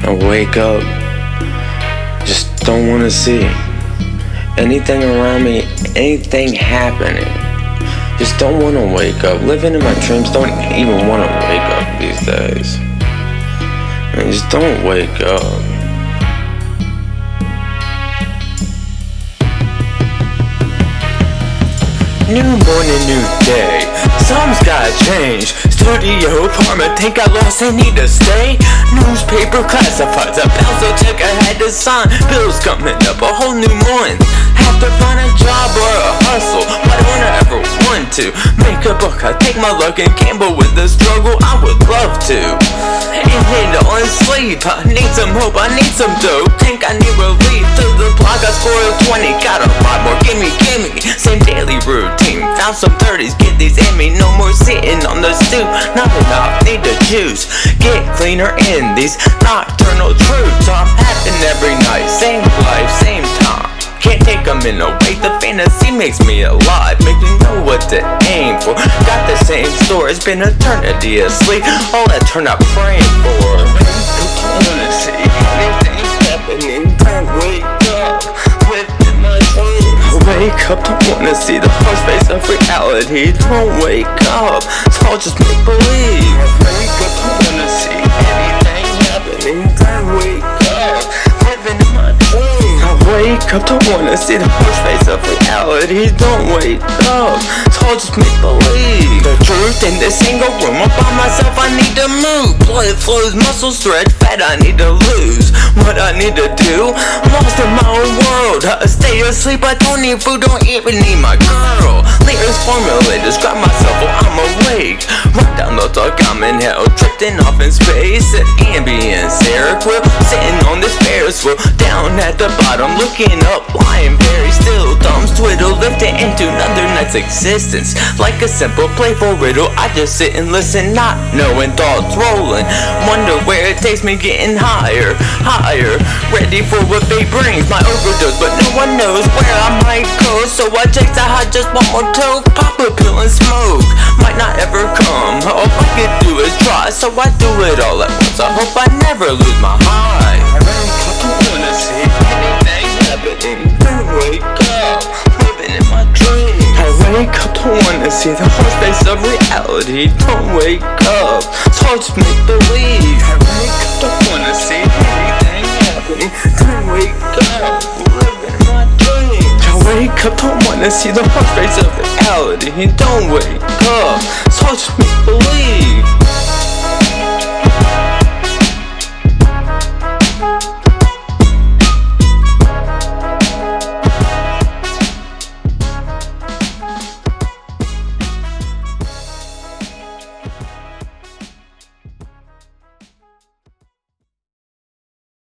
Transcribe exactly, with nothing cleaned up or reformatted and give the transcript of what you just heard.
I wake up, just don't wanna see anything around me, anything happening. Just don't wanna wake up. Living in my dreams, don't even wanna wake up these days. I just don't wake up. New morning, new day, something's gotta change. Studio apartment, think I lost and need to stay. Newspaper classifieds, a pencil check I had to sign. Bills coming up, a whole new month. Have to find a job or a hustle. Why don't I ever want to make a buck? I take my luck and gamble with the struggle. I would love to. And need on sleep, I need some hope, I need some dope. Think I need relief. To the block, I score a twenty. Got a lot more, gimme, gimme. Same daily routine. Found some thirties, get these in me. No more sitting on the stoop. Not enough, need to choose. Get cleaner in these nocturnal truths. I'm having every night, same life, same time. Can't take them in a way, the fantasy makes me alive. Make me know what to aim for. Got the same story, it's been eternity asleep. All I turn up praying for. I wanna see anything happening. Don't wake up, living my dreams. Wake up, don't wanna see the harsh face of reality. Don't wake up, it's all just make believe. Wake up, don't wanna see anything happening. Don't wake up, living in my dreams. I wake up, don't wanna see the harsh face of reality. Don't wake up, it's all just make believe. The truth in this single room, I'm by myself, I need to move. Blood flows, muscles stretch, fat I need to lose. What I need to do, I'm lost in my own world. I stay asleep, I don't need food, don't even need my girl. Lyrics formulate, describe myself while I'm awake. Right down the dark, I'm in hell, drifting off in space. An ambience, Eric Will, sitting on this Ferris wheel. Down at the bottom, looking up, lying very still. Thumbs twiddle, lifted into another night's existence. Like a simple playful riddle, I just sit and listen, not knowing thoughts rolling. Wonder where it takes me, getting higher, higher. Ready for what fate brings, my overdose, but no one knows where I might go. So I chase the high, just one more toe, pop a pill and smoke. Might not ever come, all I can do is try. So I do it all at once, I hope I never lose my high. I don't wanna see anything happening. Don't wake up, living in my dreams. I wake up, don't wanna see the harsh face of reality. Don't wake up, it's hard to make believe. I wake up, don't wanna see anything happening. Don't wake up, living in my dreams. I wake up, don't wanna see the harsh face of reality. Don't wake up, it's hard to make believe.